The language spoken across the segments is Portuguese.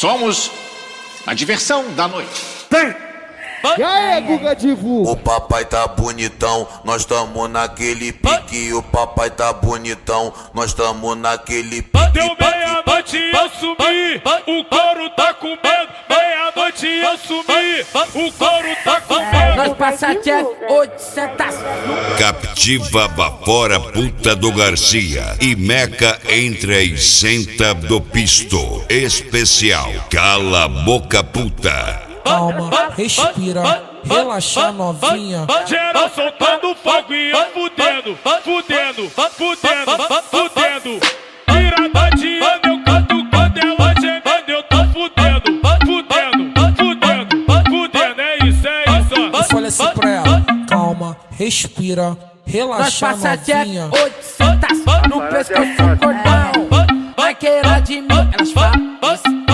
Somos a diversão da noite. Vem! E aí, Guga Divu? O papai tá bonitão, nós tamo naquele pique. O papai tá bonitão, nós tamo naquele pique. Deu meia-noite e eu sumi, o couro tá com medo. Meia-noite e eu sumi, o couro tá com medo. Nós passa check 800. Captiva Vapora Puta do Garcia e Meca entra e senta do pisto. Especial Cala a Boca Puta. Calma, respira, relaxa novinha. Geral soltando fogo e eu fudendo, fudendo, fudendo, fudendo. Virada de ano eu canto quando ela gemendo, eu tô fudendo, fudendo, fudendo, fudendo. É isso, Eu falei assim pra ela, calma, respira, Nós relaxa passa check novinha. 800 no pescoço cordão. Vai querer de mim, elas falam isso,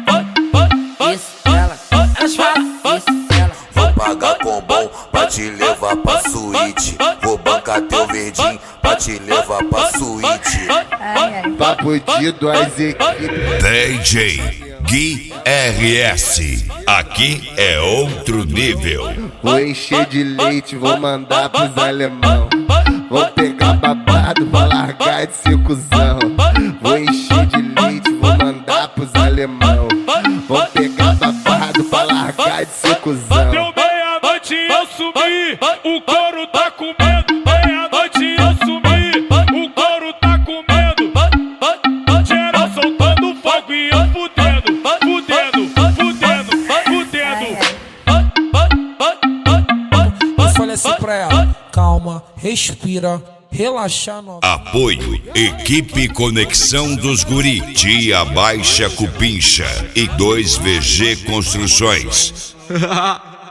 ela Vou pagar com bom pra te levar pra suíte. Vou bancar teu verdinho pra te levar pra suíte. Papo de duas equipes. DJ Gui RS. Aqui é outro nível. Vou encher de leite, vou mandar pros alemão. Vou pegar babado, vou largar de ser cuzão. Vou encher de leite, vou mandar pros alemão. Vou pegar babado, pra largar de ser cuzão. deu meia-noite e eu sumi, o couro tá com medo. Meia-noite e eu sumi, o couro tá com medo. Geral soltando fogo e eu fudendo, fudendo, fudendo, fudendo. Eu falei assim pra ela, calma, respira, relaxa novinha. Apoio Equipe Conexão dos Guri, Tia Baixa Cupincha e 2VG Construções.